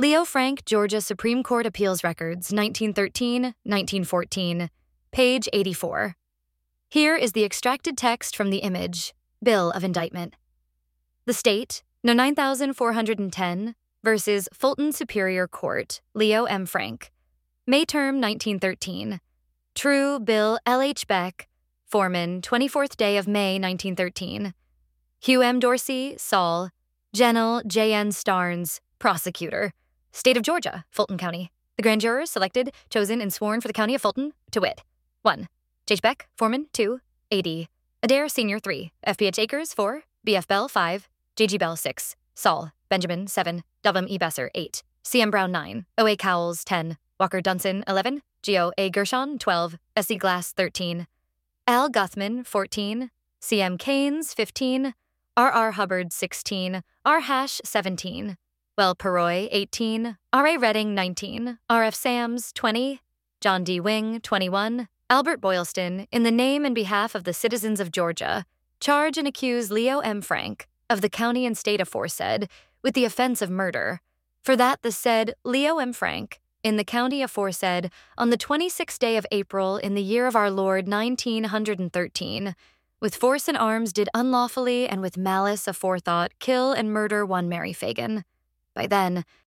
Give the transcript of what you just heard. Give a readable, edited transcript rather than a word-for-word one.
Leo Frank, Georgia Supreme Court Appeals Records, 1913-1914, page 84. Here is the extracted text from the image, Bill of Indictment. The State, No. 9410, versus Fulton Superior Court, Leo M. Frank. May term 1913. True, Bill L. H. Beck, Foreman, 24th day of May 1913. Hugh M. Dorsey, Sol. General J. N. Starnes, Prosecutor. State of Georgia, Fulton County. The grand jurors selected, chosen, and sworn for the county of Fulton, to wit. 1. J.H. Beck, Foreman, 2. A.D. Adair, Sr., 3. F.P.H. Akers, 4. B.F. Bell, 5. J.G. Bell, 6. Sol. Benjamin, 7. Dubham E. Besser, 8. C.M. Brown, 9. O.A. Cowles, 10. Walker Dunson, 11. Geo. A. Gershon, 12. S.C. Glass, 13. Al. Guthman, 14. C.M. Keynes, 15. R.R. Hubbard, 16. R. Hash, 17. Well Peroy, 18. R.A. Redding, 19. R.F. Sams, 20. John D. Wing, 21. Albert Boylston, in the name and behalf of the citizens of Georgia, charge and accuse Leo M. Frank, of the county and state aforesaid, with the offense of murder, for that the said Leo M. Frank, in the county aforesaid, on the 26th day of April in the year of our Lord 1913, with force and arms did unlawfully and with malice aforethought kill and murder one Mary Fagin. By then,